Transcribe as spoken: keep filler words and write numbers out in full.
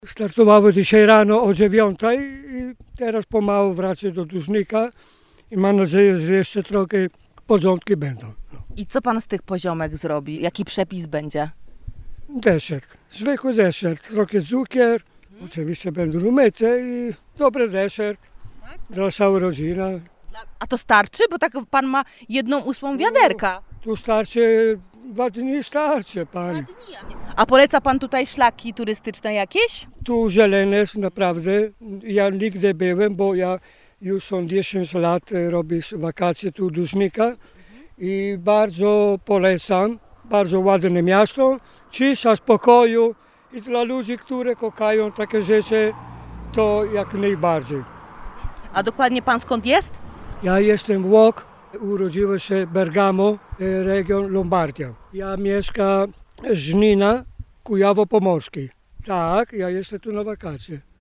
Startowały dzisiaj rano o dziewiątej i teraz pomału wracam do Dłużnika i mam nadzieję, że jeszcze trochę porządki będą. No. I co pan z tych poziomek zrobi? Jaki przepis będzie? Deser, zwykły deser, trochę cukier, oczywiście będą umyte i dobry deser dla całej rodziny. A to starczy? Bo tak pan ma jedną ósmą wiaderka. Tu starczy, dwa dni starczy pani. A poleca pan tutaj szlaki turystyczne jakieś? Tu zielone jest naprawdę, ja nigdy byłem, bo ja już są dziesięć lat e, robię wakacje tu Dłużnika i bardzo polecam, bardzo ładne miasto, cisza, spokoju i dla ludzi, którzy kochają takie rzeczy, to jak najbardziej. A dokładnie pan skąd jest? Ja jestem Łok, urodziłem się Bergamo, e, region Lombardia. Ja mieszkam Żnina, Kujawo-Pomorskiej. Tak, ja jestem tu na wakacje.